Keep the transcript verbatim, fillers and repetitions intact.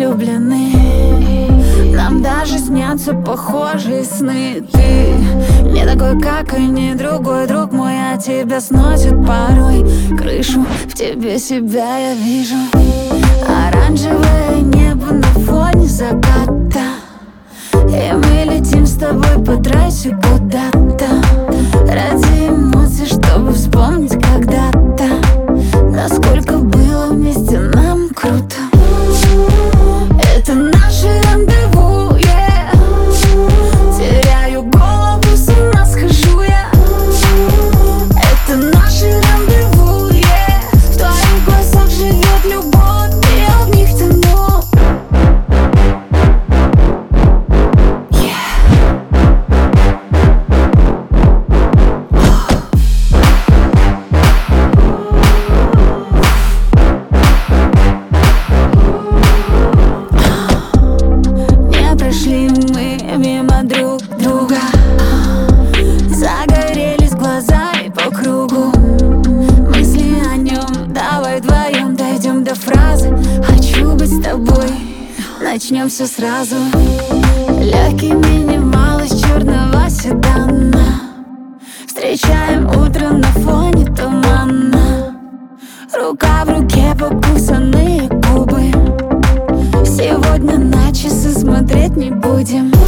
влюблены. Нам даже снятся похожие сны. Ты не такой, как они, другой друг мой, а тебя сносит порой крышу. В тебе себя я вижу. Оранжевое небо на фоне заката, и мы летим с тобой по трассе куда-то ради эмоций, чтобы вспомнить когда-то, насколько было вместе нам круто. Это наше рандеву, yeah. Теряю голову, с ума схожу я. Это наше рандеву, yeah. В твоих глазах живет любовь, и я в них тону, yeah. Не прошли мы мимо друг друга, загорелись глаза и по кругу мысли о нем. Давай вдвоем дойдем до фразы «хочу быть с тобой». Начнем все сразу. Легкий минимал из черного седана, встречаем утро на фоне тумана. Рука в руке, покусанные губы. Сегодня на часы смотреть не будем.